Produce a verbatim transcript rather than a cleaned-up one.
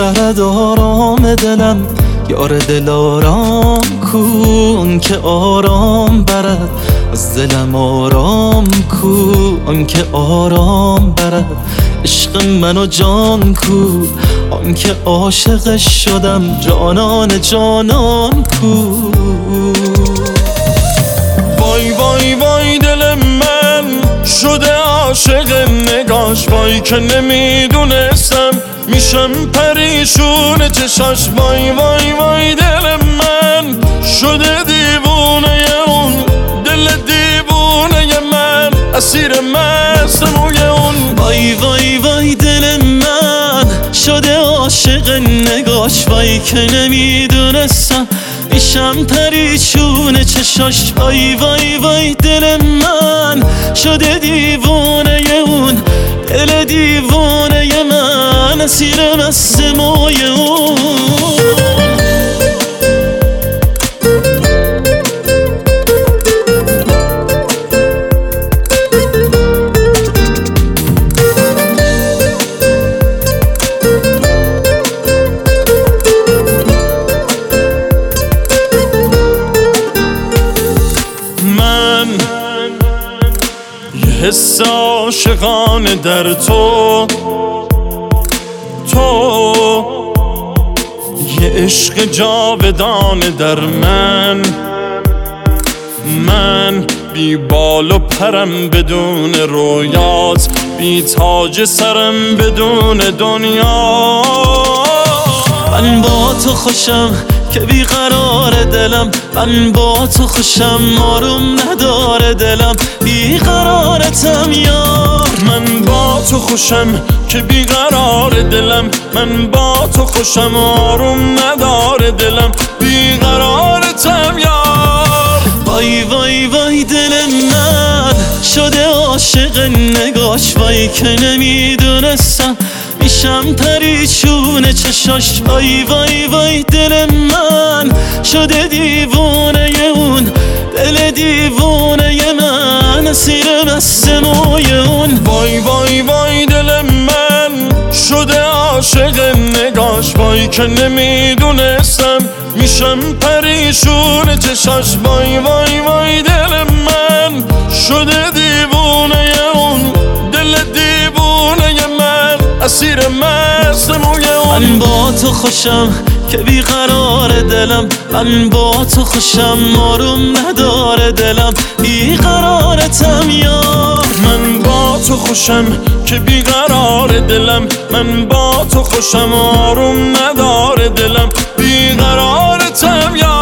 برد آرام دلم، یار دل آرام کن که آرام برد از دلم، آرام کن که آرام برد عشق من و جان کو، آن که عاشقش شدم جانان جانان کو. وای وای وای دل من شده عاشق نگاش، وای که نمیدونستم میشم پریشون چشاش. وای وای وای دل من شده دیوونه اون، دل دیوونه من اسیر مست موی اون. وای وای وای دل من شده عاشق نگاش، وای که نمیدونستم میشم پریشون چشاش. وای وای وای دل من شده دیوونه اون، دل دیوونه من اسیر مست موی اون. حس عاشقانه در تو، تو یه عشق جاودانه در من. من بی بال و پرم بدون رویات، بی تاج سرم بدون دنیا. من با تو خوشم که بیقرار دلم، من با تو خوشم آروم نداره دلم، بیقرارتم یار. من با تو خوشم که بیقرار دلم، من با تو خوشم آروم نداره دلم، بیقرارتم یار. وای وای وای دل من شده عاشق نگاش، وای که نمیدونستم میشم پریشون چشاش. وای وای وای دل من شده دیوونه اون، دل دیوونه من اسیر مست موی اون. وای وای وای دل من شده عاشق نگاش، وای که نمیدونستم میشم پریشون چشاش. وای وای وای دل من شده دیوونه اون، دل دیوونه من اسیر مست موی اون. من با تو خوشم که بیقرار دلم، من با تو خوشم آروم نداره دلم، بیقرارتم یار. من با تو خوشم که بیقرار دلم، من با تو خوشم آروم نداره دلم، بیقرارتم یار.